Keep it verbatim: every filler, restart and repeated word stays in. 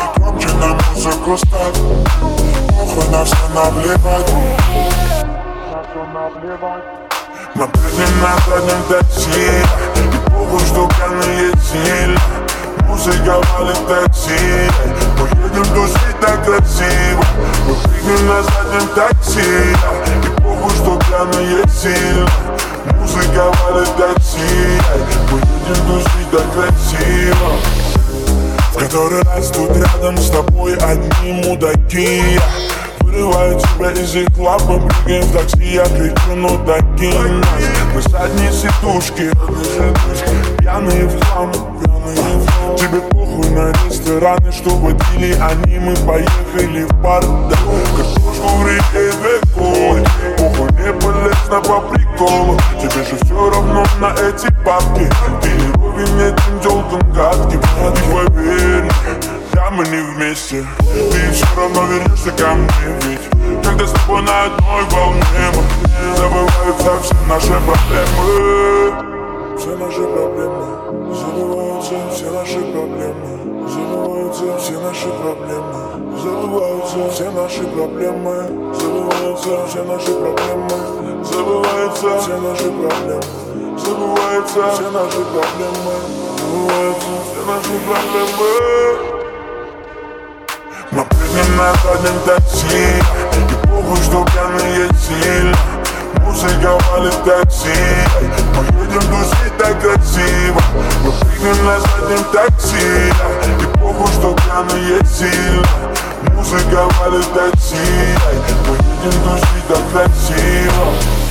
громче на музыку ставь. Похуй, на все наплевать. На все наплевать. Мы прыгнем на заднем такси. И похуй, что пьяные сильно. Музыка валит такси. Мы едем тусить так красиво. Мы прыгнем на заднем такси. И похуй, что пьяные сильно. Музыка валит такси. Мы едем тусить так красиво. В который раз тут рядом с тобой одни мудаки. Вырываю тебя из их лап, мы прыгаем в такси, я кричу, ну докинь нас. Мы задние сидушки, пьяные в хлам. Тебе похуй на рестораны, что водили они, мы поехали в бар. Картошку в реке векой, похуй не полезно по приколу. Тебе же все равно на эти бабки. Ты не ровен этим тёлкам гадким. Ты поверь, да мы не вместе. Ты все равно вернешься ко мне, ведь когда с тобой на одной волне мы забываются все наши проблемы. Все наши проблемы, забываются все наши проблемы. Забываются все наши проблемы. Забываются все наши проблемы. Забываются все наши проблемы. Забываются все наши проблемы. Забываются все наши проблемы. Забываются все наши проблемы. Мы прыгнем на заднем такси. И похуй, что пьяные сильно. Музыка валит такси. Мы едем тусить так красиво. Мы прыгнем на заднем такси. И похуй, что пьяные сильно. Музыка валит такси. Мы едем тусить так красиво.